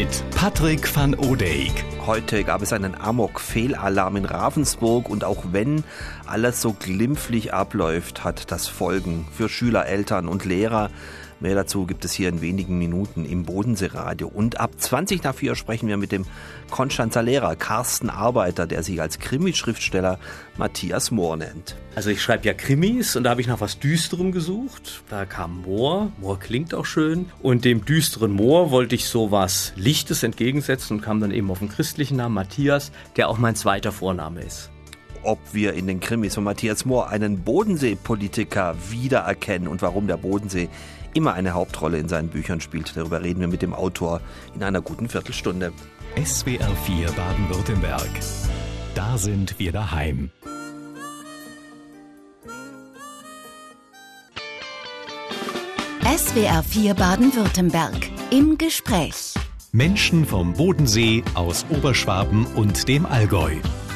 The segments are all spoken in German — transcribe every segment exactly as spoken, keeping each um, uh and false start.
mit Patrick van Odeijk. Heute gab es einen Amok-Fehlalarm in Ravensburg und auch wenn alles so glimpflich abläuft, hat das Folgen für Schüler, Eltern und Lehrer. Mehr dazu gibt es hier in wenigen Minuten im Bodensee-Radio. Und ab zwanzig nach vier sprechen wir mit dem Konstanzer Lehrer Carsten Arbeiter, der sich als Krimischriftsteller Matthias Mohr nennt. Also ich schreibe ja Krimis und da habe ich nach was Düsterem gesucht. Da kam Mohr, Mohr klingt auch schön. Und dem düsteren Mohr wollte ich so was Lichtes entgegensetzen und kam dann eben auf den christlichen Namen Matthias, der auch mein zweiter Vorname ist. Ob wir in den Krimis von Matthias Mohr einen Bodensee-Politiker wiedererkennen und warum der Bodensee immer eine Hauptrolle in seinen Büchern spielt. Darüber reden wir mit dem Autor in einer guten Viertelstunde. S W R vier Baden-Württemberg. Da sind wir daheim. S W R vier Baden-Württemberg. Im Gespräch. Menschen vom Bodensee, aus Oberschwaben und dem Allgäu.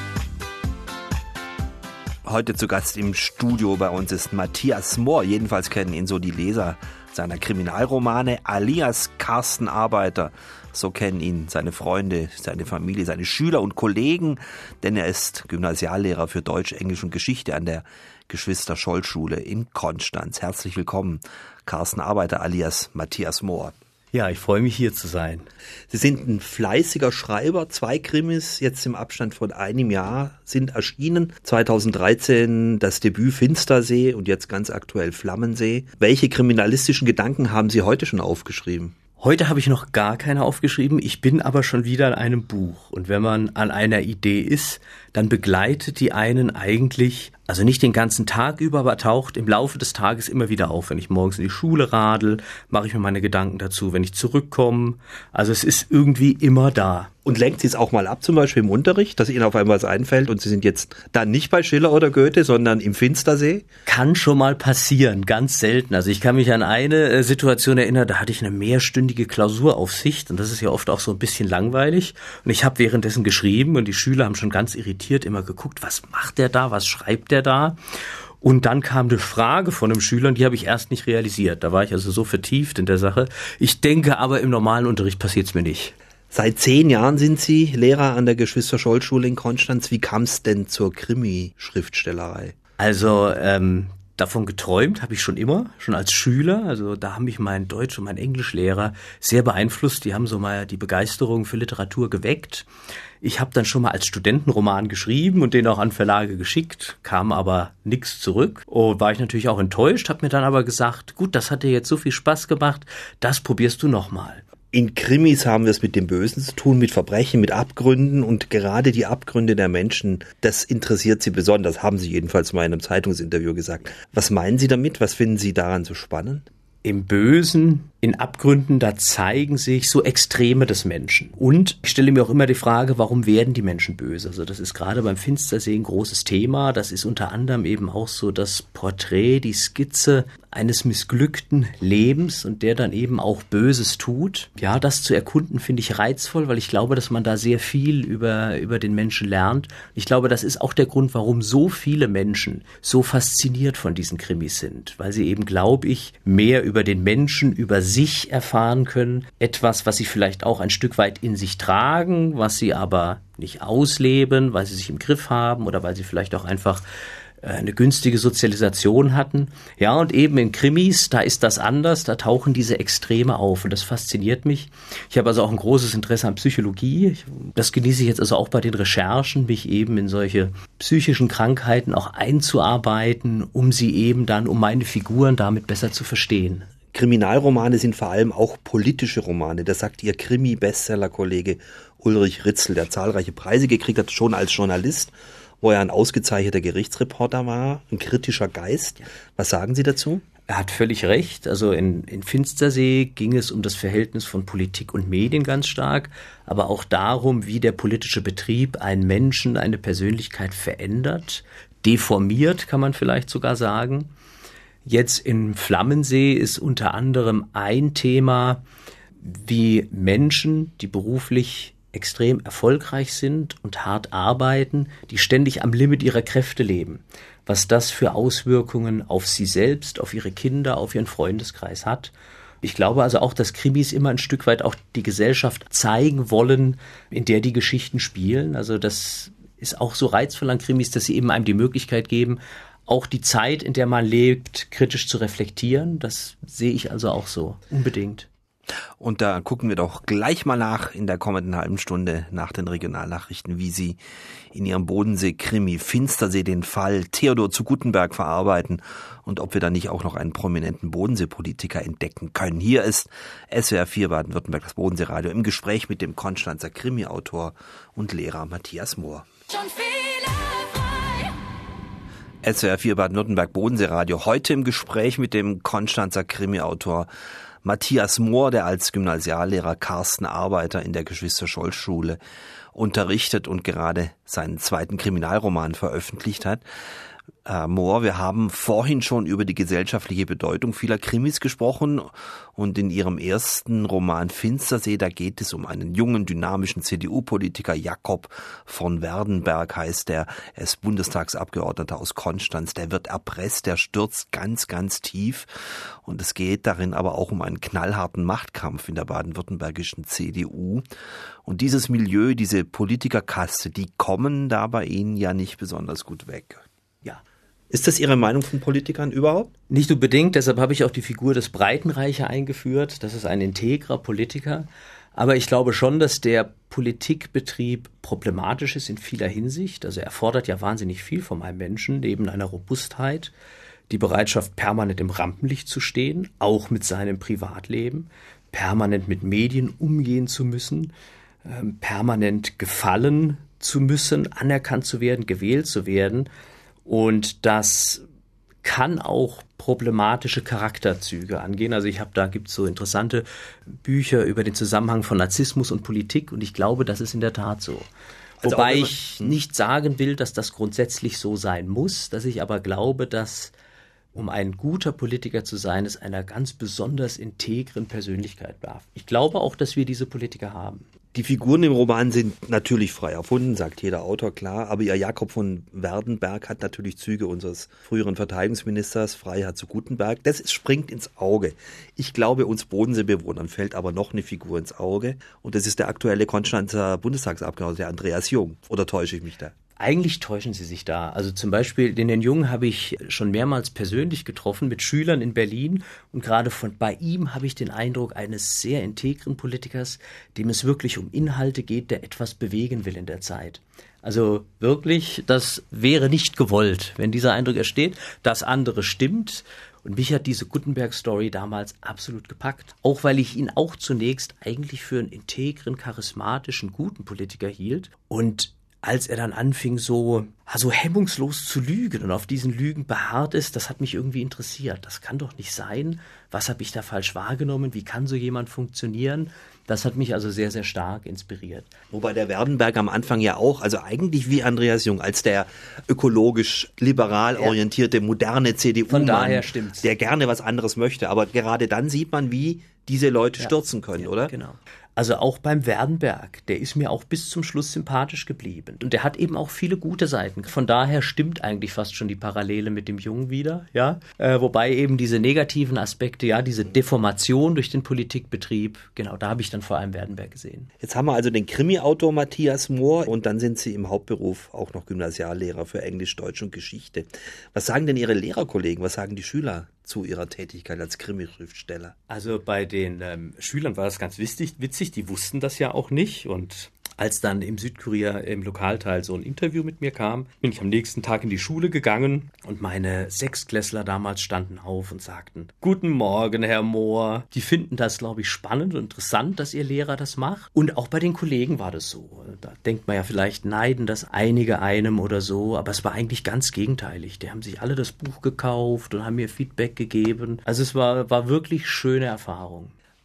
Heute zu Gast im Studio bei uns ist Matthias Mohr. Jedenfalls kennen ihn so die Leser seiner Kriminalromane, alias Carsten Arbeiter. So kennen ihn seine Freunde, seine Familie, seine Schüler und Kollegen, denn er ist Gymnasiallehrer für Deutsch, Englisch und Geschichte an der Geschwister-Scholl-Schule in Konstanz. Herzlich willkommen, Carsten Arbeiter alias Matthias Mohr. Ja, ich freue mich, hier zu sein. Sie sind ein fleißiger Schreiber. Zwei Krimis jetzt im Abstand von einem Jahr sind erschienen. zweitausenddreizehn das Debüt Finstersee und jetzt ganz aktuell Flammensee. Welche kriminalistischen Gedanken haben Sie heute schon aufgeschrieben? Heute habe ich noch gar keine aufgeschrieben. Ich bin aber schon wieder an einem Buch. Und wenn man an einer Idee ist, dann begleitet die einen eigentlich, also nicht den ganzen Tag über, aber taucht im Laufe des Tages immer wieder auf. Wenn ich morgens in die Schule radel, mache ich mir meine Gedanken dazu, wenn ich zurückkomme. Also es ist irgendwie immer da. Und lenkt Sie es auch mal ab, zum Beispiel im Unterricht, dass Ihnen auf einmal was einfällt und Sie sind jetzt da nicht bei Schiller oder Goethe, sondern im Finstersee? Kann schon mal passieren, ganz selten. Also ich kann mich an eine äh, Situation erinnern, da hatte ich eine mehrstündige Klausuraufsicht und das ist ja oft auch so ein bisschen langweilig. Und ich habe währenddessen geschrieben und die Schüler haben schon ganz irritiert immer geguckt, was macht der da, was schreibt der da? Und dann kam eine Frage von einem Schüler und die habe ich erst nicht realisiert. Da war ich also so vertieft in der Sache. Ich denke aber, im normalen Unterricht passiert es mir nicht. Seit zehn Jahren sind Sie Lehrer an der Geschwister-Scholl-Schule in Konstanz. Wie kam es denn zur Krimi-Schriftstellerei? Also ähm, davon geträumt habe ich schon immer, schon als Schüler. Also da haben mich mein Deutsch- und mein Englischlehrer sehr beeinflusst. Die haben so mal die Begeisterung für Literatur geweckt. Ich habe dann schon mal als Studentenroman geschrieben und den auch an Verlage geschickt, kam aber nichts zurück. Und war ich natürlich auch enttäuscht, habe mir dann aber gesagt, gut, das hat dir jetzt so viel Spaß gemacht, das probierst du nochmal. In Krimis haben wir es mit dem Bösen zu tun, mit Verbrechen, mit Abgründen und gerade die Abgründe der Menschen, das interessiert Sie besonders, haben Sie jedenfalls mal in einem Zeitungsinterview gesagt. Was meinen Sie damit? Was finden Sie daran so spannend? Im Bösen, in Abgründen, da zeigen sich so Extreme des Menschen. Und ich stelle mir auch immer die Frage, warum werden die Menschen böse? Also das ist gerade beim Finstersee ein großes Thema. Das ist unter anderem eben auch so das Porträt, die Skizze eines missglückten Lebens und der dann eben auch Böses tut. Ja, das zu erkunden finde ich reizvoll, weil ich glaube, dass man da sehr viel über, über den Menschen lernt. Ich glaube, das ist auch der Grund, warum so viele Menschen so fasziniert von diesen Krimis sind, weil sie eben, glaube ich, mehr über den Menschen, über sich erfahren können. Etwas, was sie vielleicht auch ein Stück weit in sich tragen, was sie aber nicht ausleben, weil sie sich im Griff haben oder weil sie vielleicht auch einfach eine günstige Sozialisation hatten. Ja, und eben in Krimis, da ist das anders, da tauchen diese Extreme auf und das fasziniert mich. Ich habe also auch ein großes Interesse an Psychologie. Das genieße ich jetzt also auch bei den Recherchen, mich eben in solche psychischen Krankheiten auch einzuarbeiten, um sie eben dann, um meine Figuren damit besser zu verstehen. Kriminalromane sind vor allem auch politische Romane. Das sagt Ihr Krimi-Bestseller-Kollege Ulrich Ritzel, der zahlreiche Preise gekriegt hat, schon als Journalist, wo er ein ausgezeichneter Gerichtsreporter war, ein kritischer Geist. Was sagen Sie dazu? Er hat völlig recht. Also in, in Finstersee ging es um das Verhältnis von Politik und Medien ganz stark, aber auch darum, wie der politische Betrieb einen Menschen, eine Persönlichkeit verändert, deformiert, kann man vielleicht sogar sagen. Jetzt in Flammensee ist unter anderem ein Thema, wie Menschen, die beruflich extrem erfolgreich sind und hart arbeiten, die ständig am Limit ihrer Kräfte leben, was das für Auswirkungen auf sie selbst, auf ihre Kinder, auf ihren Freundeskreis hat. Ich glaube also auch, dass Krimis immer ein Stück weit auch die Gesellschaft zeigen wollen, in der die Geschichten spielen. Also das ist auch so reizvoll an Krimis, dass sie eben einem die Möglichkeit geben, auch die Zeit, in der man lebt, kritisch zu reflektieren. Das sehe ich also auch so, unbedingt. Und da gucken wir doch gleich mal nach in der kommenden halben Stunde nach den Regionalnachrichten, wie Sie in Ihrem Bodensee-Krimi Finstersee den Fall Theodor zu Guttenberg verarbeiten und ob wir da nicht auch noch einen prominenten Bodensee-Politiker entdecken können. Hier ist S W R vier Baden-Württemberg, das Bodenseeradio, im Gespräch mit dem Konstanzer Krimi-Autor und Lehrer Matthias Mohr. Schon viele frei. S W R vier Baden-Württemberg Bodenseeradio, heute im Gespräch mit dem Konstanzer Krimi-Autor Matthias Mohr, der als Gymnasiallehrer Carsten Arbeiter in der Geschwister-Scholl-Schule unterrichtet und gerade seinen zweiten Kriminalroman veröffentlicht hat. Herr Mohr, wir haben vorhin schon über die gesellschaftliche Bedeutung vieler Krimis gesprochen und in Ihrem ersten Roman Finstersee, da geht es um einen jungen, dynamischen C D U-Politiker, Jakob von Werdenberg heißt er, er ist Bundestagsabgeordneter aus Konstanz, der wird erpresst, der stürzt ganz, ganz tief und es geht darin aber auch um einen knallharten Machtkampf in der baden-württembergischen C D U und dieses Milieu, diese Politikerkaste, die kommen da bei Ihnen ja nicht besonders gut weg. Ja. Ist das Ihre Meinung von Politikern überhaupt? Nicht unbedingt, deshalb habe ich auch die Figur des Breitenreicher eingeführt. Das ist ein integrer Politiker. Aber ich glaube schon, dass der Politikbetrieb problematisch ist in vieler Hinsicht. Also er fordert ja wahnsinnig viel von einem Menschen, neben einer Robustheit, die Bereitschaft, permanent im Rampenlicht zu stehen, auch mit seinem Privatleben, permanent mit Medien umgehen zu müssen, ähm, permanent gefallen zu müssen, anerkannt zu werden, gewählt zu werden. Und das kann auch problematische Charakterzüge angehen. Also ich habe da gibt's so interessante Bücher über den Zusammenhang von Narzissmus und Politik und ich glaube, das ist in der Tat so. Also Wobei ich nicht sagen will, dass das grundsätzlich so sein muss, dass ich aber glaube, dass um ein guter Politiker zu sein, es einer ganz besonders integren Persönlichkeit bedarf. Ich glaube auch, dass wir diese Politiker haben. Die Figuren im Roman sind natürlich frei erfunden, sagt jeder Autor, klar. Aber ihr Jakob von Werdenberg hat natürlich Züge unseres früheren Verteidigungsministers, Freiherr zu Guttenberg. Das springt ins Auge. Ich glaube, uns Bodenseebewohnern fällt aber noch eine Figur ins Auge. Und das ist der aktuelle Konstanzer Bundestagsabgeordnete, der Andreas Jung. Oder täusche ich mich da? Eigentlich täuschen Sie sich da. Also zum Beispiel den Herrn Jung habe ich schon mehrmals persönlich getroffen mit Schülern in Berlin und gerade von bei ihm habe ich den Eindruck eines sehr integren Politikers, dem es wirklich um Inhalte geht, der etwas bewegen will in der Zeit. Also wirklich, das wäre nicht gewollt, wenn dieser Eindruck entsteht. Das andere stimmt. Und mich hat diese Guttenberg-Story damals absolut gepackt. Auch weil ich ihn auch zunächst eigentlich für einen integren, charismatischen, guten Politiker hielt. Und als er dann anfing, so, so hemmungslos zu lügen und auf diesen Lügen beharrt ist, das hat mich irgendwie interessiert. Das kann doch nicht sein. Was habe ich da falsch wahrgenommen? Wie kann so jemand funktionieren? Das hat mich also sehr, sehr stark inspiriert. Wobei der Werdenberg am Anfang ja auch, also eigentlich wie Andreas Jung, als der ökologisch liberal orientierte, moderne C D U-Mann, Von daher stimmt's. Der gerne was anderes möchte. Aber gerade dann sieht man, wie diese Leute ja. stürzen können, ja, oder? Genau. Also auch beim Werdenberg, der ist mir auch bis zum Schluss sympathisch geblieben. Und der hat eben auch viele gute Seiten. Von daher stimmt eigentlich fast schon die Parallele mit dem Jungen wieder, ja. Äh, wobei eben diese negativen Aspekte, ja, diese Deformation durch den Politikbetrieb, genau, da habe ich dann vor allem Werdenberg gesehen. Jetzt haben wir also den Krimi-Autor Matthias Mohr und dann sind Sie im Hauptberuf auch noch Gymnasiallehrer für Englisch, Deutsch und Geschichte. Was sagen denn Ihre Lehrerkollegen, was sagen die Schüler zu Ihrer Tätigkeit als Krimi-Schriftsteller? Also bei den ähm, Schülern war das ganz witzig, witzig, die wussten das ja auch nicht und als dann im Südkurier im Lokalteil so ein Interview mit mir kam, bin ich am nächsten Tag in die Schule gegangen und meine Sechstklässler damals standen auf und sagten, Guten Morgen, Herr Mohr. Die finden das, glaube ich, spannend und interessant, dass Ihr Lehrer das macht. Und auch bei den Kollegen war das so. Da denkt man ja vielleicht, neiden das einige einem oder so, aber es war eigentlich ganz gegenteilig. Die haben sich alle das Buch gekauft und haben mir Feedback gegeben. Also es war, war wirklich schöne Erfahrung.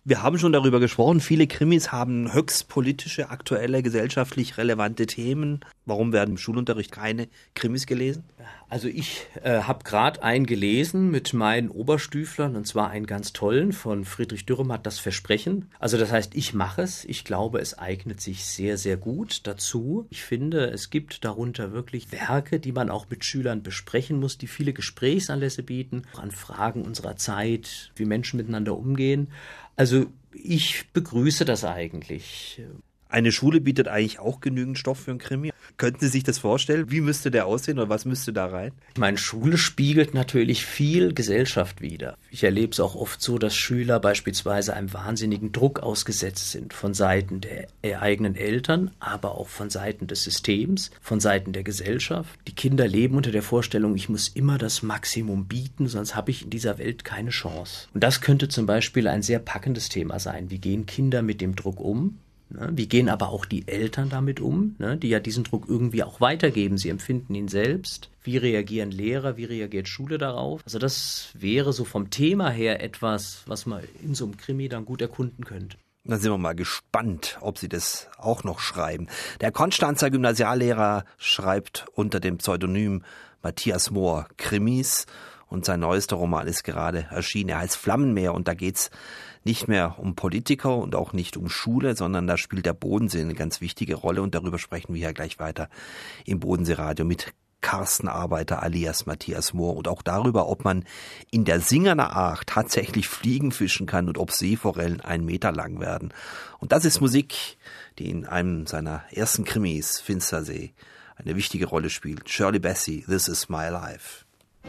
Wir haben schon darüber gesprochen, viele Krimis haben höchst politische, aktuelle, gesellschaftlich relevante Themen. Warum werden im Schulunterricht keine Krimis gelesen? Also ich äh, habe gerade einen gelesen mit meinen Oberstüflern, und zwar einen ganz tollen von Friedrich Dürrenmatt, Das Versprechen. Also das heißt, ich mache es. Ich glaube, es eignet sich sehr, sehr gut dazu. Ich finde, es gibt darunter wirklich Werke, die man auch mit Schülern besprechen muss, die viele Gesprächsanlässe bieten, auch an Fragen unserer Zeit, wie Menschen miteinander umgehen. Also ich begrüße das eigentlich. Eine Schule bietet eigentlich auch genügend Stoff für einen Krimi. Könnten Sie sich das vorstellen? Wie müsste der aussehen oder was müsste da rein? Ich meine, Schule spiegelt natürlich viel Gesellschaft wider. Ich erlebe es auch oft so, dass Schüler beispielsweise einem wahnsinnigen Druck ausgesetzt sind von Seiten der eigenen Eltern, aber auch von Seiten des Systems, von Seiten der Gesellschaft. Die Kinder leben unter der Vorstellung, ich muss immer das Maximum bieten, sonst habe ich in dieser Welt keine Chance. Und das könnte zum Beispiel ein sehr packendes Thema sein. Wie gehen Kinder mit dem Druck um? Wie gehen aber auch die Eltern damit um, die ja diesen Druck irgendwie auch weitergeben? Sie empfinden ihn selbst. Wie reagieren Lehrer, wie reagiert Schule darauf? Also das wäre so vom Thema her etwas, was man in so einem Krimi dann gut erkunden könnte. Dann sind wir mal gespannt, ob Sie das auch noch schreiben. Der Konstanzer Gymnasiallehrer schreibt unter dem Pseudonym Matthias Mohr Krimis und sein neuester Roman ist gerade erschienen. Er heißt Flammenmeer und da geht's nicht mehr um Politiker und auch nicht um Schule, sondern da spielt der Bodensee eine ganz wichtige Rolle und darüber sprechen wir ja gleich weiter im Bodenseeradio mit Carsten Arbeiter alias Matthias Mohr und auch darüber, ob man in der Singerner Aach tatsächlich Fliegen fischen kann und ob Seeforellen einen Meter lang werden. Und das ist Musik, die in einem seiner ersten Krimis, Finstersee, eine wichtige Rolle spielt. Shirley Bassey, This Is My Life.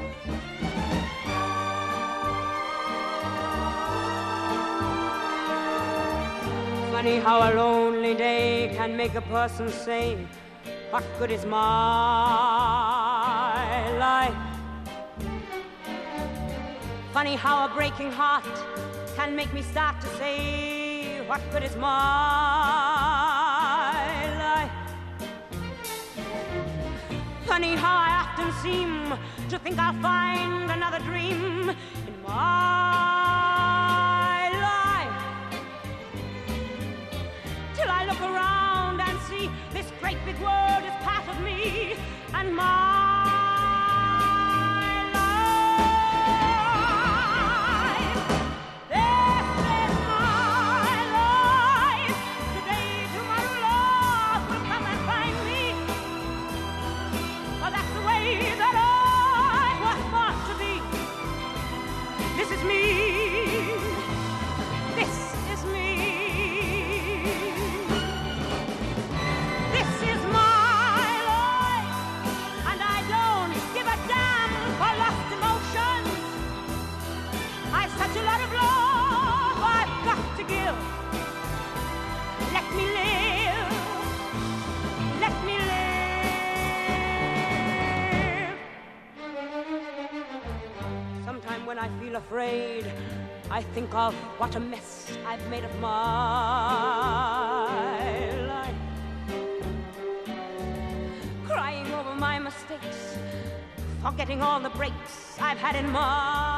Funny how a lonely day can make a person say, what good is my life? Funny how a breaking heart can make me start to say, what good is my life? Funny how I often seem to think I'll find another dream in my life, till I look around and see this great big world is part of me and my life. This is my life. Today, tomorrow, love will come and find me. Well, that's the way that I was born to be. This is me. This is me. This is my life, and I don't give a damn for lost emotions. I've such a lot of love I've got to give. Let me live. Let me live. Sometime when I feel afraid, I think of what a mess I've made of my life. Crying over my mistakes, forgetting all the breaks I've had in my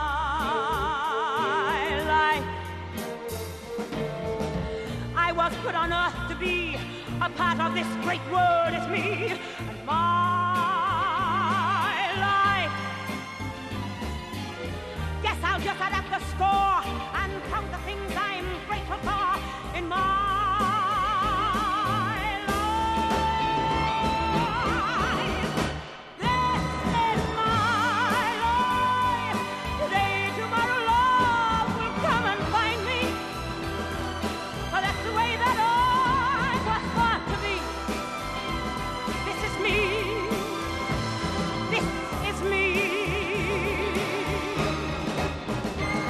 life. I was put on earth to be a part of this great world as me and my life. Guess I'll just add up the score and count the things I'm grateful for in my life. This is my life. Today, tomorrow, love will come and find me. Well, that's the way that I was born to be. This is me. This is me.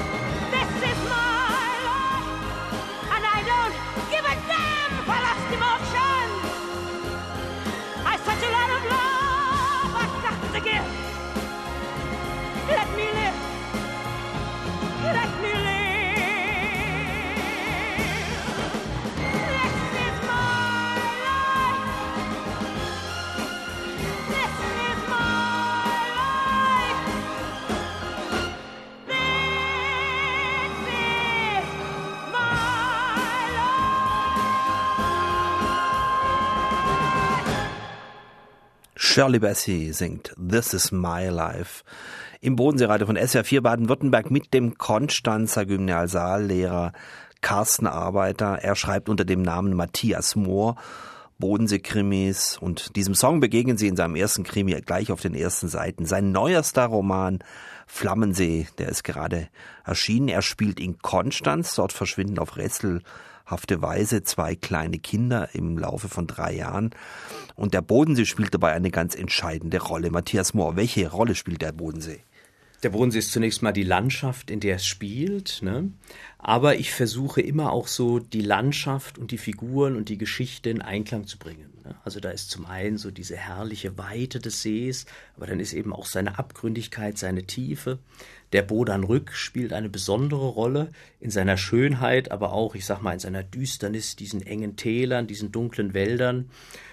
Shirley Bassey singt This is my life. Im Bodenseeradio von S W R vier Baden-Württemberg mit dem Konstanzer Gymnasiallehrer Carsten Arbeiter. Er schreibt unter dem Namen Matthias Mohr Bodensee-Krimis und diesem Song begegnen Sie in seinem ersten Krimi gleich auf den ersten Seiten. Sein neuester Roman Flammensee, der ist gerade erschienen. Er spielt in Konstanz, dort verschwinden auf rätselhafte Weise zwei kleine Kinder im Laufe von drei Jahren. Und der Bodensee spielt dabei eine ganz entscheidende Rolle. Matthias Mohr, welche Rolle spielt der Bodensee? Der Bodensee ist zunächst mal die Landschaft, in der es spielt, ne? Aber ich versuche immer auch so die Landschaft und die Figuren und die Geschichte in Einklang zu bringen, ne? Also da ist zum einen so diese herrliche Weite des Sees, aber dann ist eben auch seine Abgründigkeit, seine Tiefe. Der Bodanrück spielt eine besondere Rolle in seiner Schönheit, aber auch, ich sag mal, in seiner Düsternis, diesen engen Tälern, diesen dunklen Wäldern.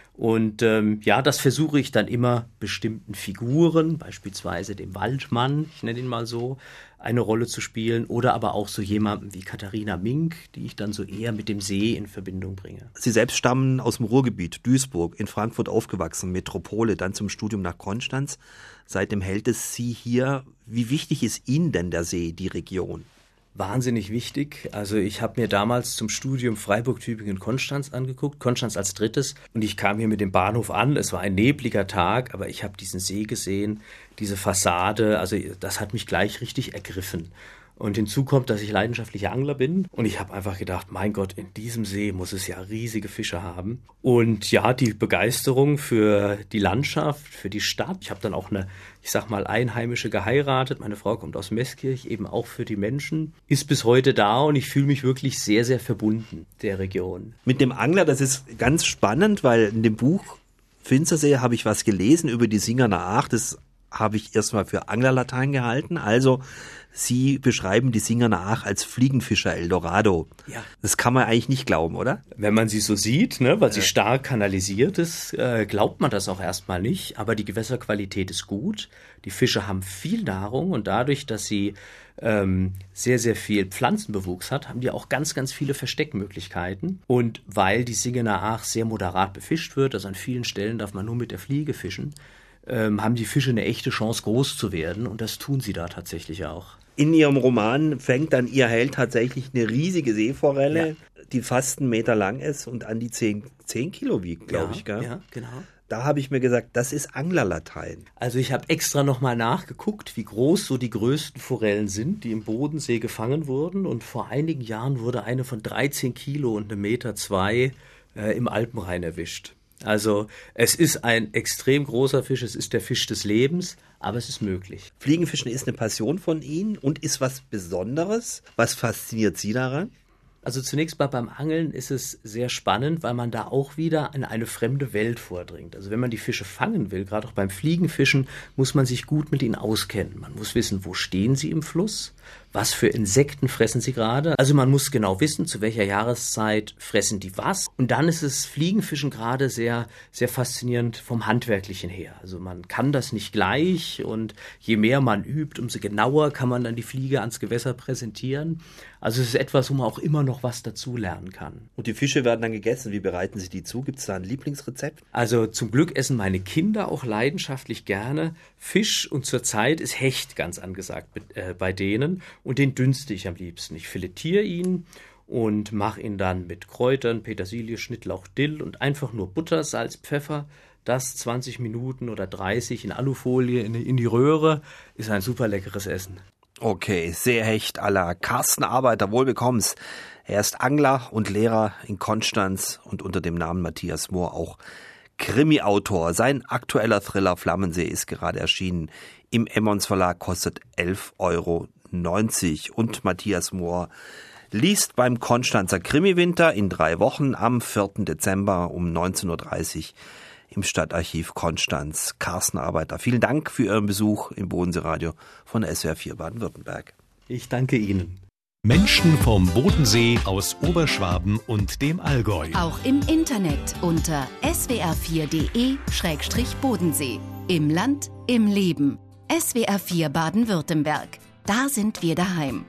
Und ähm, ja, das versuche ich dann immer bestimmten Figuren, beispielsweise dem Waldmann, ich nenne ihn mal so, eine Rolle zu spielen oder aber auch so jemanden wie Katharina Mink, die ich dann so eher mit dem See in Verbindung bringe. Sie selbst stammen aus dem Ruhrgebiet, Duisburg, in Frankfurt aufgewachsen, Metropole, dann zum Studium nach Konstanz. Seitdem hält es Sie hier. Wie wichtig ist Ihnen denn der See, die Region? Wahnsinnig wichtig. Also ich habe mir damals zum Studium Freiburg, Tübingen, Konstanz angeguckt, Konstanz als drittes. Und ich kam hier mit dem Bahnhof an. Es war ein nebliger Tag, aber ich habe diesen See gesehen, diese Fassade. Also das hat mich gleich richtig ergriffen. Und hinzu kommt, dass ich leidenschaftlicher Angler bin. Und ich habe einfach gedacht, mein Gott, in diesem See muss es ja riesige Fische haben. Und ja, die Begeisterung für die Landschaft, für die Stadt. Ich habe dann auch eine, ich sag mal, Einheimische geheiratet. Meine Frau kommt aus Meßkirch, eben auch für die Menschen. Ist bis heute da und ich fühle mich wirklich sehr, sehr verbunden der Region. Mit dem Angler, das ist ganz spannend, weil in dem Buch Finstersee habe ich was gelesen über die Singerner Aach. Das habe ich erstmal für Anglerlatein gehalten. Also Sie beschreiben die Singerner Aach als Fliegenfischer Eldorado. Ja. Das kann man eigentlich nicht glauben, oder? Wenn man sie so sieht, ne, weil sie stark kanalisiert ist, äh, glaubt man das auch erstmal nicht. Aber die Gewässerqualität ist gut. Die Fische haben viel Nahrung und dadurch, dass sie ähm, sehr, sehr viel Pflanzenbewuchs hat, haben die auch ganz, ganz viele Versteckmöglichkeiten. Und weil die Singerner Aach sehr moderat befischt wird, also an vielen Stellen darf man nur mit der Fliege fischen, ähm, haben die Fische eine echte Chance, groß zu werden. Und das tun sie da tatsächlich auch. In Ihrem Roman fängt dann Ihr Held tatsächlich eine riesige Seeforelle, ja, die fast einen Meter lang ist und an die zehn, zehn Kilo wiegt, glaube ja, ich. Gell? Ja, genau. Da habe ich mir gesagt, das ist Anglerlatein. Also ich habe extra nochmal nachgeguckt, wie groß so die größten Forellen sind, die im Bodensee gefangen wurden. Und vor einigen Jahren wurde eine von dreizehn Kilo und einem Meter zwei äh, im Alpenrhein erwischt. Also es ist ein extrem großer Fisch, es ist der Fisch des Lebens, aber es ist möglich. Fliegenfischen ist eine Passion von Ihnen und ist was Besonderes. Was fasziniert Sie daran? Also zunächst mal beim Angeln ist es sehr spannend, weil man da auch wieder in eine fremde Welt vordringt. Also wenn man die Fische fangen will, gerade auch beim Fliegenfischen, muss man sich gut mit ihnen auskennen. Man muss wissen, wo stehen sie im Fluss, was für Insekten fressen sie gerade. Also man muss genau wissen, zu welcher Jahreszeit fressen die was. Und dann ist es Fliegenfischen gerade sehr, sehr faszinierend vom Handwerklichen her. Also man kann das nicht gleich und je mehr man übt, umso genauer kann man dann die Fliege ans Gewässer präsentieren. Also es ist etwas, wo man auch immer noch was dazu lernen kann. Und die Fische werden dann gegessen. Wie bereiten Sie die zu? Gibt es da ein Lieblingsrezept? Also zum Glück essen meine Kinder auch leidenschaftlich gerne Fisch und zurzeit ist Hecht ganz angesagt äh, bei denen und den dünste ich am liebsten. Ich filetiere ihn und mache ihn dann mit Kräutern, Petersilie, Schnittlauch, Dill und einfach nur Butter, Salz, Pfeffer. Das zwanzig Minuten oder dreißig in Alufolie in, in die Röhre ist ein super leckeres Essen. Okay, sehr Hecht à la Carsten Arbeiter, wohl bekomm's. Er ist Angler und Lehrer in Konstanz und unter dem Namen Matthias Mohr auch Krimi-Autor. Sein aktueller Thriller Flammensee ist gerade erschienen. Im Emmons Verlag, kostet elf Euro neunzig. Und Matthias Mohr liest beim Konstanzer Krimi-Winter in drei Wochen am vierten Dezember um neunzehn Uhr dreißig im Stadtarchiv Konstanz. Carsten Arbeiter, vielen Dank für Ihren Besuch im Bodenseeradio von S W R vier Baden-Württemberg. Ich danke Ihnen. Menschen vom Bodensee aus Oberschwaben und dem Allgäu. Auch im Internet unter s w r vier punkt d e Schrägstrich Bodensee. Im Land, im Leben. S W R vier Baden-Württemberg. Da sind wir daheim.